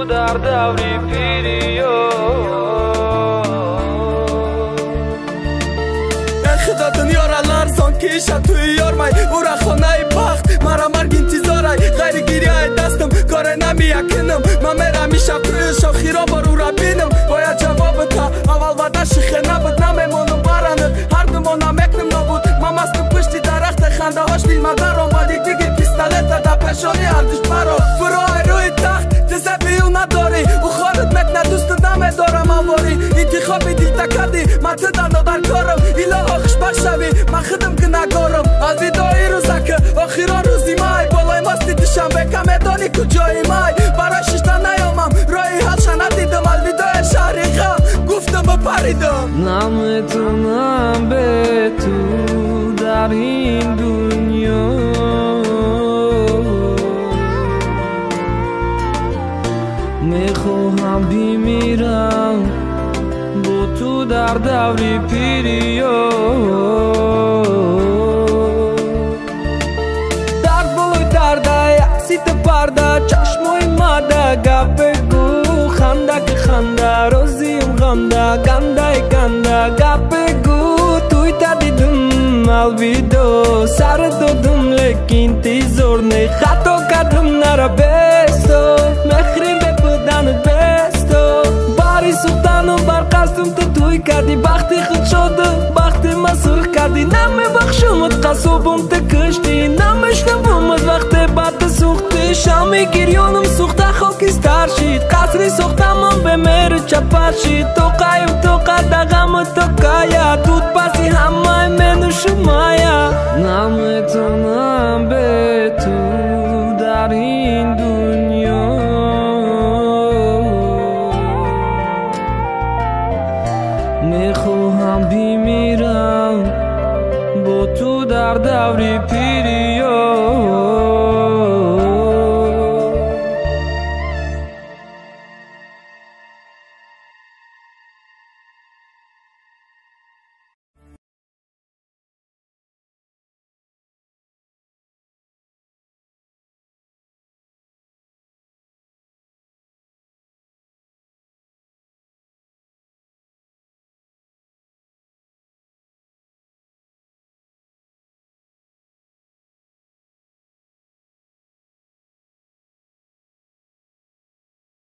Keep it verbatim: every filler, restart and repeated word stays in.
در دوری پیریو خدا دنیا را لرزان کشم توی یار مای او را خانه بخت مرا مرگ انتظارای غیر گیری های دستم کار نمی یکنم من میرم میشم توی شاخی را بار او را بینم باید جواب تا اول وعده شیخه نبود نمیمونم برانت هر دومان نمیکنم نبود من مستم پشتی درخت خنده هاش دیل مدارم با دیگ دیگی پیستالت در پشانی اردش برا فروهای روی تخت جزبی او نداری او خارد مکنه دوست نمیدارم آواری انتخابی دیتا کردی من تدن در کارم ایلا آخش بخشوی من خودم که نگارم از ویدایی روزه که آخیران روزی مای بالای مستی دیشم بکم دانی کجایی مای برای ششتن نیامم رای حلش ندیدم الویدای شهری غم گفتم بپریدم نمیتونم به تو در این دنیا میخواهم بمیرم با تو در دوری پیریو درد بالای درده یکسیت پرده چشمای مده گپ بگو خنده که خنده روزیم غمده گنده گنده گپ بگو توی تدیدم الویدو سر دادم لیکن تیزور نی خطا کردم نره بستو مخریم به بدنت بستو باری سوختنم بر قصدم تو توی کردی بختی خود شدم بختی من سرخ کردی نمی بخشمت قصابم تکشتی نمیشنومت وقت بد سوختی شمی گریانم سوخته خاکستر شید قصری سوختم من به میر چپر شید تو قیم تو قدقم تو کایا دود پسی همه منو شمایا نمیتونم به تو